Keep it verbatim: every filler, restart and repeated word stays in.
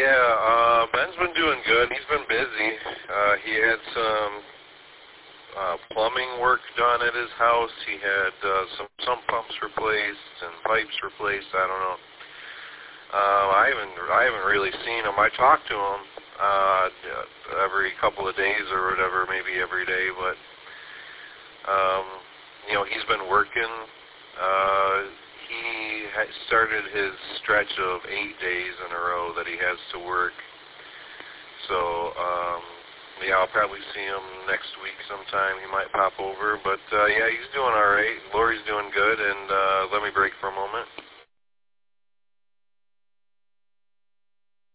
Yeah, uh, Ben's been doing good. He's been busy. Uh, he had some uh, plumbing work done at his house. He had uh, some some pumps replaced and pipes replaced. I don't know. Uh, I haven't I haven't really seen him. I talk to him uh, every couple of days or whatever, maybe every day. But um, you know, he's been working. Uh, he ha- started his stretch of eight days in a row that he has to work. So um, yeah, I'll probably see him next week sometime. He might pop over. But uh, yeah, he's doing all right. Lori's doing good. And uh, let me break for a moment.